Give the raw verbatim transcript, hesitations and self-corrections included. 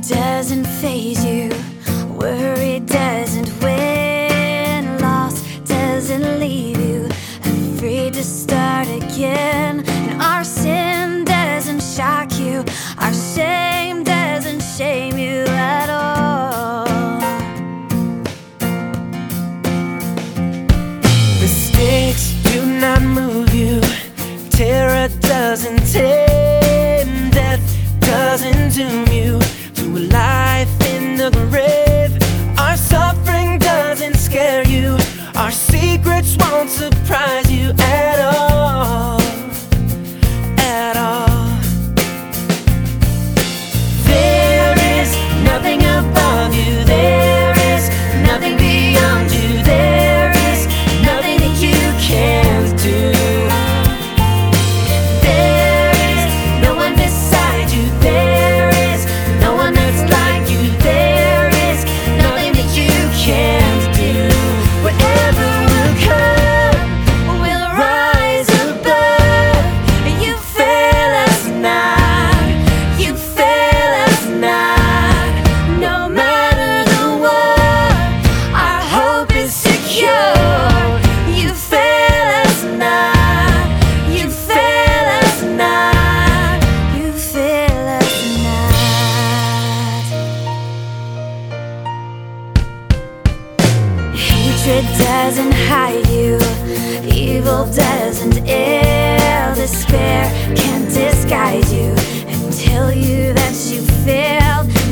doesn't faze you, worry doesn't win, loss doesn't leave you afraid to start again. And our sin doesn't shock you, our shame doesn't shame you at all. Mistakes do not move you, terror doesn't tame, death doesn't doom you to a life in the grave. Our suffering doesn't scare you, our secrets won't surprise you at all, at all. There is nothing above you, there is nothing beyond you, there is nothing that you can't do. There is no one beside you, there is no one that's like you, there is nothing that you can't do. Whatever will come will rise above. You fail us not, you fail us not. No matter the war, our hope is secure. You fail us not, you fail us not, you fail us not. Hatred doesn't hide you, evil doesn't ill, despair can't disguise you and tell you that you failed.